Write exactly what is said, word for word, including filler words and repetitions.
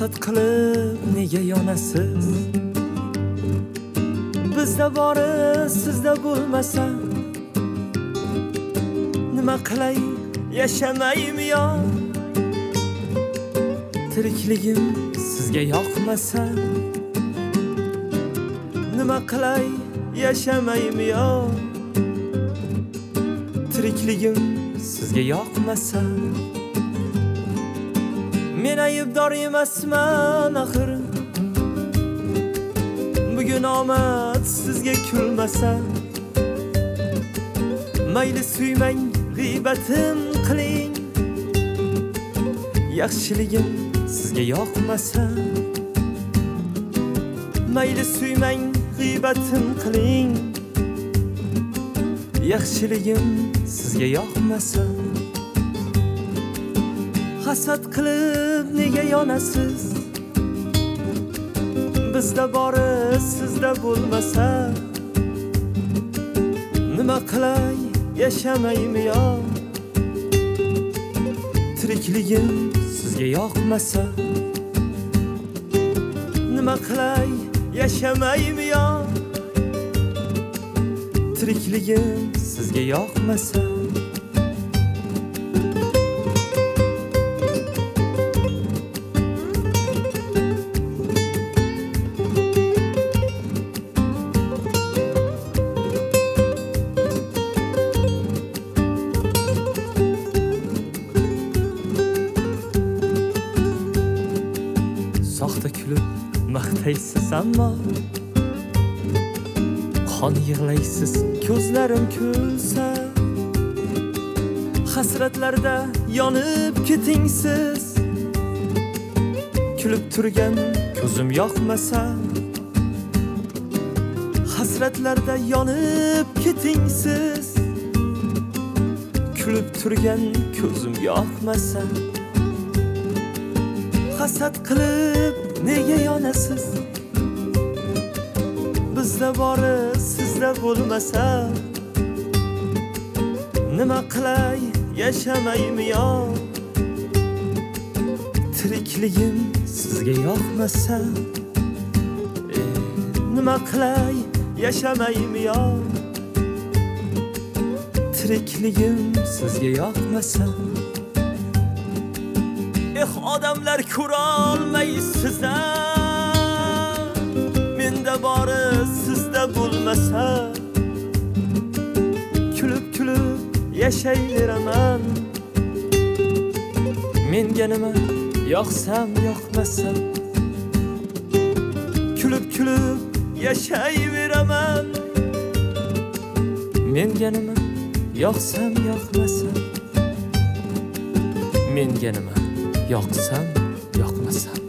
hasad qilib nega yonasiz? Bizda bori sizda bo'lmasa nima qilay yashamaymi yo? Tirikligim sizga yoqmasa nima qilay yashamaymi yo? Tirikligim sizga yoqmasa men aybdor emasman axir. Bugun omad sizga kulmasa mayli suymang, g'iybatim qiling. Yaxshiligim sizga yoqmasa mayli suymang, g'iybatim qiling. Yaxshiligim sizga yoqmasa hasad qilib nega yonasiz? Bizda bori sizda bo'lmasa nima qilay yashamaymi yo? Tirikligim sizga yoqmasa nima qilay yashamaymi yo? Tirikligim sizga yoqmasa soxta kulib maqtaysiz ammo qon yig'laysiz ko'zlarim kulsa. Hasratlarda yonib ketingsiz. Kulib turgan ko'zim yoqmasa hasratlarda yonib ketingsiz. Kulib turgan ko'zim yoqmasa hasad qilib nega yonasiz? Bizda bori sizda bo'lmasa nima qilay yashamaymi yo? Tirikligim sizga yoqmasa e, nima qilay yashamaymi yo? Tirikligim sizga yoqmasa eh odamlar ko'ra olmaysiz, menda bori sizda bo'lmasa kulib kulib yashayveraman. Menga nima yoqsam yoqmasam kulib kulib yashayveraman. Menga nima yoqsam yoqmasam menga nima yoqsam yoqmasam